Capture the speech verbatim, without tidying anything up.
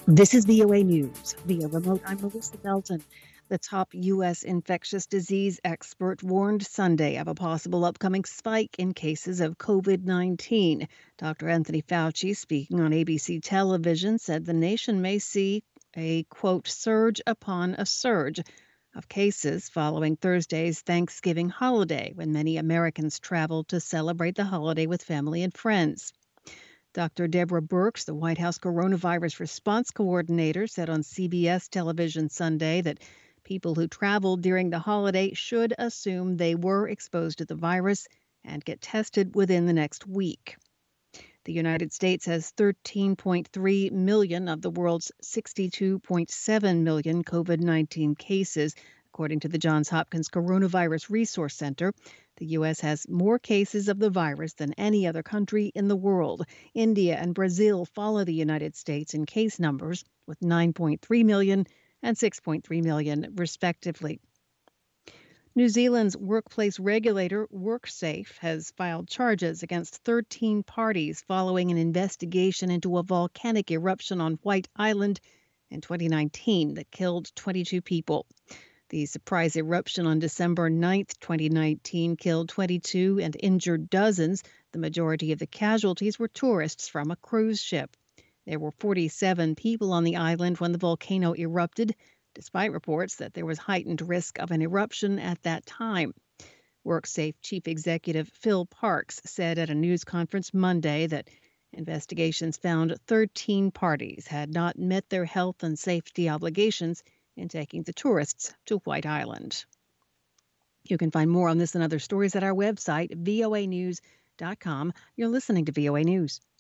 This is V O A News. Via remote, I'm Melissa Belton. The top U S infectious disease expert warned Sunday of a possible upcoming spike in cases of COVID nineteen. Doctor Anthony Fauci, speaking on A B C television, said the nation may see a, quote, surge upon a surge of cases following Thursday's Thanksgiving holiday, when many Americans traveled to celebrate the holiday with family and friends. Doctor Deborah Birx, the White House coronavirus response coordinator, said on C B S television Sunday that people who traveled during the holiday should assume they were exposed to the virus and get tested within the next week. The United States has thirteen point three million of the world's sixty-two point seven million COVID nineteen cases, according to the Johns Hopkins Coronavirus Resource Center. The U S has more cases of the virus than any other country in the world. India and Brazil follow the United States in case numbers, with nine point three million and six point three million, respectively. New Zealand's workplace regulator, WorkSafe, has filed charges against thirteen parties following an investigation into a volcanic eruption on White Island in twenty nineteen that killed twenty-two people. The surprise eruption on December ninth, twenty nineteen, killed twenty-two and injured dozens. The majority of the casualties were tourists from a cruise ship. There were forty-seven people on the island when the volcano erupted, despite reports that there was heightened risk of an eruption at that time. WorkSafe Chief Executive Phil Parks said at a news conference Monday that investigations found thirteen parties had not met their health and safety obligations in taking the tourists to White Island. You can find more on this and other stories at our website, voa news dot com. You're listening to V O A News.